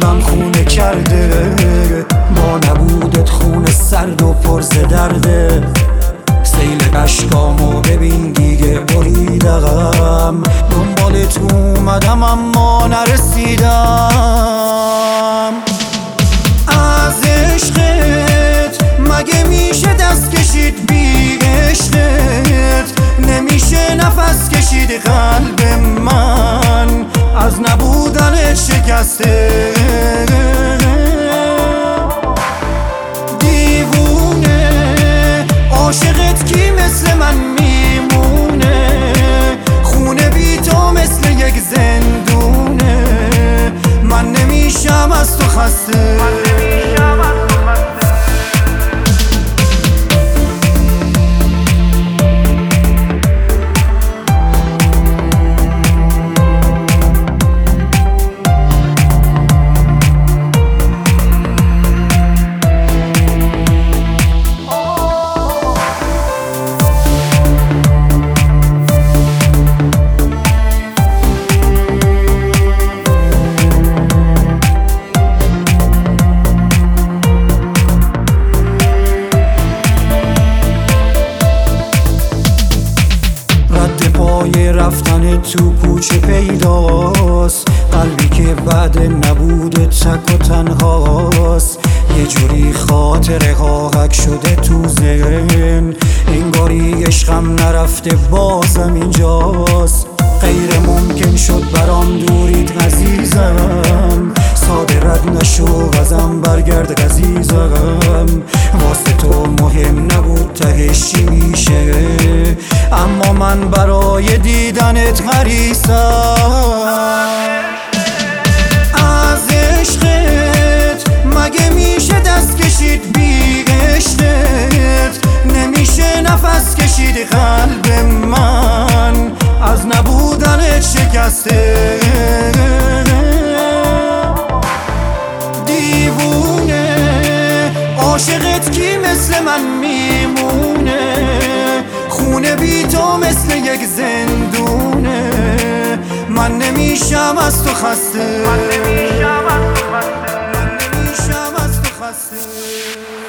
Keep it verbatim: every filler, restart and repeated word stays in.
قلبم خونه کرده، با نبودت خونه سرد و پر ز درده. سیل اشکامو ببین دیگه بریدم، دنبالت اومدم اما نرسیدم. از عشقت مگه میشه دست کشید، بی عشقت نمیشه نفس کشید. قلب من از نبودنت شکسته، دیوونه عاشقت کی مثل من میمونه. خونه بی تو مثل یک زندونه، من نمیشم از تو خسته. پای رفتن تو کوچه پیداست، قلبی که بعد نبوده تک و تنهاست. یه جوری خاطره ها حک شده تو ذهن، انگاری عشقم نرفته بازم اینجاست. غیر ممکن شد برام دوریت عزیزم، ساده رد نشو ازم برگرد عزیزم. واسه تو مهم نبود تهش چی میشه، اما من برای دیدنت حریصم. از عشقت مگه میشه دست کشید، بی عشقت نمیشه نفس کشید. قلب من از نبودنت شکسته، دیوونه عاشقت کی مثل من میمونه. خونه بی تو مثل یک زندونه، من نمیشم از تو خسته. من نمیشم از تو خسته.